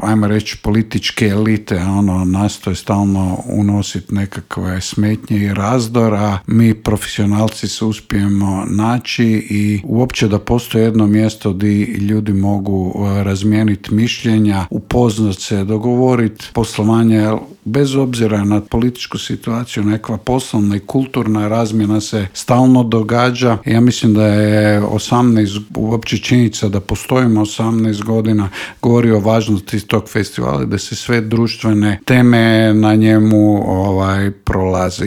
ajmo reći, političke elite nastoje stalno unositi nekakve smetnje i razdor, a mi profesionalci se uspijemo naći i uopće da postoji jedno mjesto gdje ljudi mogu razmijeniti mišljenja, upoznat se, dogovoriti poslovanje, bez obzira na političku situaciju, nekakva poslovna i kulturna razmjena se stalno događa. Ja mislim da je 18, uopće činjenica da postojimo 18 godina, govori o važnosti tog festivala, da se sve društvene teme na njemu prolaze.